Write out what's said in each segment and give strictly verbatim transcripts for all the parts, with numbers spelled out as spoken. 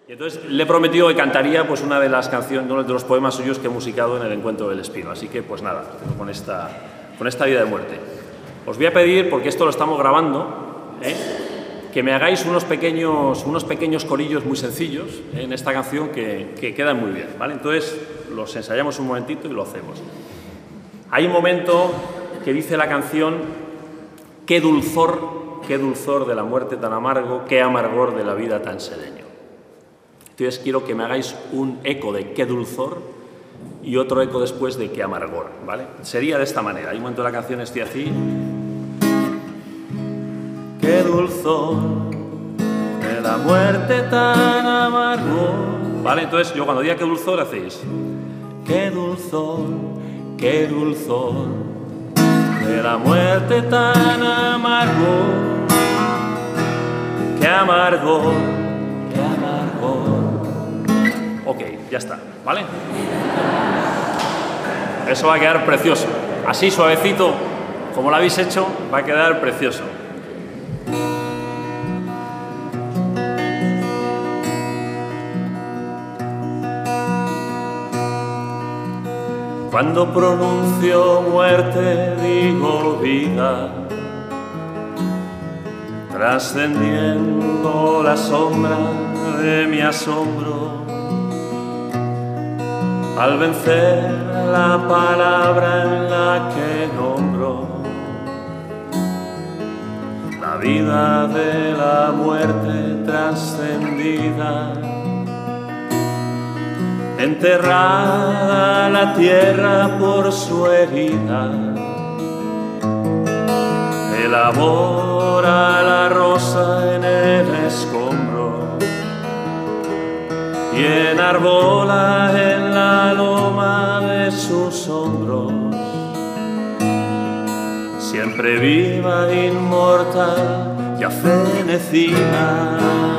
Y entonces le he prometido que cantaría pues, una de las canciones, uno de los poemas suyos que he musicado en el Encuentro del Espino. Así que, pues nada, con esta, con esta vida de muerte. Os voy a pedir, porque esto lo estamos grabando, ¿eh? que me hagáis unos pequeños, unos pequeños corillos muy sencillos ¿eh? en esta canción que, que quedan muy bien, ¿vale? Entonces los ensayamos un momentito y lo hacemos. Hay un momento que dice la canción: qué dulzor, qué dulzor de la muerte tan amargo, qué amargor de la vida tan sedeño. Entonces quiero que me hagáis un eco de qué dulzor y otro eco después de qué amargor, ¿vale? Sería de esta manera. Hay un momento de la canción estoy así. Qué dulzor de la muerte tan amargo. ¿Vale? Entonces yo cuando diga qué dulzor hacéis qué dulzor, qué dulzor de la muerte tan amargo, qué amargo, qué amargo. Ok, ya está, ¿vale? Eso va a quedar precioso. Así suavecito, como lo habéis hecho, va a quedar precioso. Cuando pronuncio muerte digo vida, trascendiendo la sombra de mi asombro, al vencer la palabra en la que nombro la vida de la muerte trascendida. Enterrada la tierra por su herida, elabora la rosa en el escombro y enarbola en la loma de sus hombros, siempre viva, inmortal y afenecida.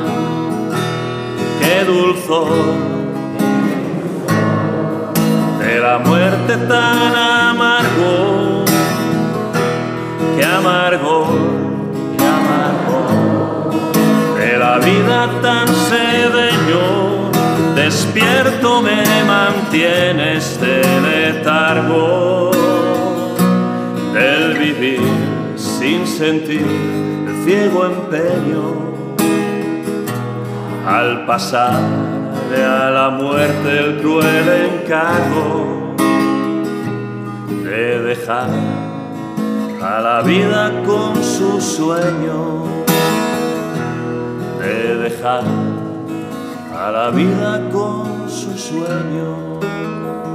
Qué dulzor de la muerte tan amargo, qué amargo, qué amargo, de la vida tan sedeño, despierto me mantiene este letargo del vivir sin sentir el ciego empeño al pasar a la muerte el cruel encargo de dejar a la vida con su sueño, de dejar a la vida con su sueño.